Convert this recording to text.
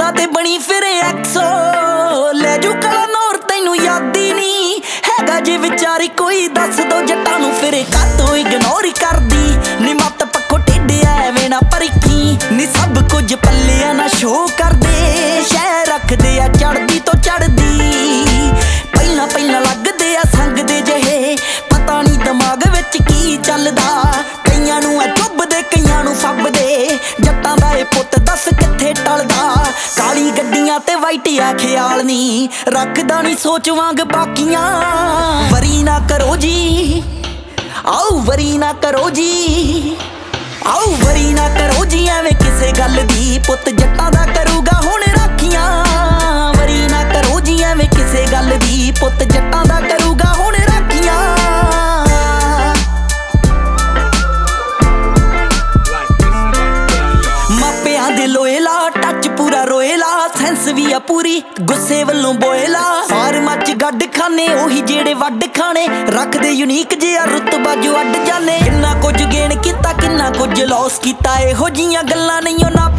Insta ਤੇ ਬਣੀ ਫਿਰ ਐਕਸੋ ਲੈ ਜੂ ਕਲਾ ਨੂਰ ਤੈਨੂੰ ਯਾਦ ਹੀ ਨਹੀਂ ਹੈਗਾ ਜੇ ਵਿਚਾਰੀ ਕੋਈ ਦੱਸ ਦੋ ਜੱਟਾਂ ਨੂੰ ਫਿਰ ਕਾਤੋਂ ਇਗਨੋਰ ਕਰਦੀ ਨੀ ਮੱਤ ਪੱਖੋਂ ਟੇਢਿਆ ਐਵੇਂ ਨਾ ਪਰਖੀ ਨੀ ਸਭ ਕੁਝ ਪੱਲਿਆਂ ਨਾ ਸ਼ੋ ਕਰਦੇ ਸ਼ਹਿ ਰੱਖਦੇ ਆ ਚੜਦੀ ਤੋਂ ਚੜਦੀ ਪਹਿਲਾਂ ਪਹਿਲਾਂ ਲੱਗਦੇ ਆ ਸੰਗ ਦੇ ਜਿਹੇ ਪਤਾ ਨਹੀਂ ਦਿਮਾਗ ਵਿੱਚ ਕੀ ਚੱਲਦਾ ਕਈਆਂ ਨੂੰ ਆ ਚੁੱਭਦੇ ਕਈਆਂ ਨੂੰ ਫੱਬਦੇ ਜੱਟਾਂ ਦਾ ਇਹ ਪੁੱਤ ਦੱਸ ਕਿੱਥੇ ਟਲਦਾ ਕਾਲੀ ਗੱਡੀਆਂ ਤੇ ਵਾਈਟਿਆ ਖਿਆਲ ਨਹੀਂ ਰੱਖਦਾ ਨਹੀਂ ਸੋਚ ਵਾਂਗ ਬਾਕੀਆਂ ਵਰੀ ਨਾ ਕਰੋ ਜੀ ਆਓ ਵਰੀ ਨਾ ਕਰੋ ਜੀ ਆਓ ਵਰੀ ਨਾ ਕਰੋ ਜੀ ਐਵੇਂ ਕਿਸੇ ਗੱਲ ਦੀ ਪੁੱਤ ਜੱਟਾਂ ਦਾ ਕਰੂਗਾ ਹੁਣ ਰਾਖੀਆਂ ਵਰੀ ਨਾ ਕਰੋ ਜੀ ਐਵੇਂ ਕਿਸੇ ਗੱਲ ਦੀ ਪੁੱਤ ਜੱਟਾਂ ਦਾ ਕਰੂਗਾ ਹੁਣ ਰਾਖੀਆਂ ਮਾਪਿਆਂ ਦੇ ਲੋਏਲਾ ਟੱਚ ਪੂਰਾ ਰੋਏਲਾ ਸੈਂਸ ਵੀ ਆ ਪੂਰੀ ਗੁੱਸੇ ਵੱਲੋਂ ਬੋਏਲਾ ਫਾਰਮਾਂ 'ਚ ਗੱਡ ਖਾਨੇ ਉਹੀ ਜਿਹੜੇ ਵੱਡ ਖਾਣੇ ਰੱਖਦੇ ਯੂਨੀਕ ਜਿਹਾ ਰੁਤਬਾ ਜੋ ਅੱਡ ਜਾਣੇ ਕਿੰਨਾ ਕੁਝ ਗੇਨ ਕੀਤਾ ਕਿੰਨਾ ਕੁਝ ਲੌਸ ਕੀਤਾ ਇਹੋ ਜੀਆਂ ਗੱਲਾਂ ਨਹੀਂ ਉਹਨਾਂ